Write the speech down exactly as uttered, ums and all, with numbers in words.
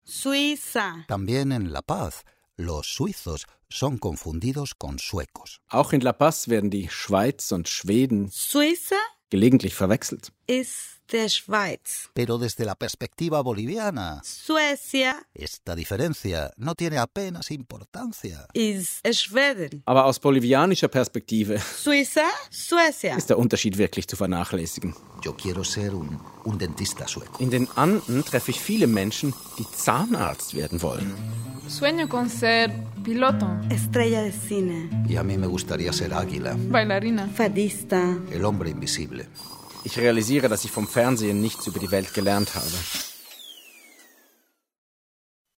Suiza. También en La Paz, los suizos son confundidos con suecos. Auch in La Paz werden die Schweiz und Schweden Suiza gelegentlich verwechselt. ist der Schweiz. Pero desde la perspectiva boliviana, Suecia esta diferencia no tiene apenas importancia. ist Schweden. Aber aus bolivianischer Perspektive Suiza, Suecia. ist der Unterschied wirklich zu vernachlässigen. Yo quiero ser un, un dentista sueco. In den Anden treffe ich viele Menschen, die Zahnarzt werden wollen. Sueño con ser piloto, Estrella de cine. Y a mí me gustaría ser águila, bailarina. Fadista. el hombre invisible. Ich realisiere, dass ich vom Fernsehen nichts über die Welt gelernt habe.